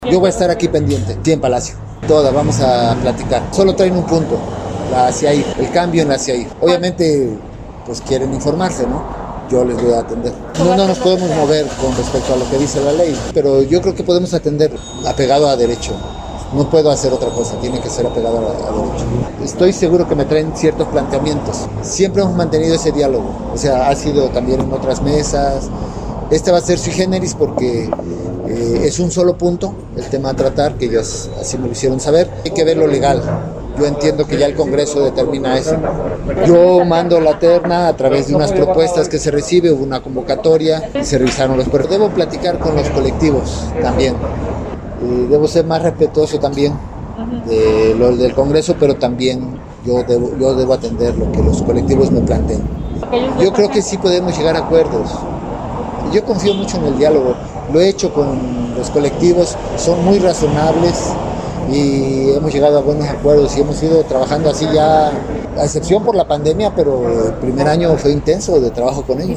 Yo voy a estar aquí pendiente, sí, en Palacio. Todas, vamos a platicar. Solo traen un punto, la hacia ahí, el cambio en la hacia ahí. Obviamente, pues quieren informarse, ¿no? Yo les voy a atender. No nos podemos mover con respecto a lo que dice la ley, pero yo creo que podemos atender apegado a derecho. No puedo hacer otra cosa, tiene que ser apegado a derecho. Estoy seguro que me traen ciertos planteamientos. Siempre hemos mantenido ese diálogo, o sea, ha sido también en otras mesas. Este va a ser sui generis porque es un solo punto, el tema a tratar, que ellos así me lo hicieron saber. Hay que ver lo legal. Yo entiendo que ya el Congreso determina eso. Yo mando la terna a través de unas propuestas que se recibe, hubo una convocatoria y se revisaron los puertos. Debo platicar con los colectivos también. Debo ser más respetuoso también de lo del Congreso, pero también yo debo atender lo que los colectivos me planteen. Yo creo que sí podemos llegar a acuerdos. Yo confío mucho en el diálogo. Lo he hecho con los colectivos, son muy razonables y hemos llegado a buenos acuerdos y hemos ido trabajando así ya, a excepción por la pandemia, pero el primer año fue intenso de trabajo con ellos.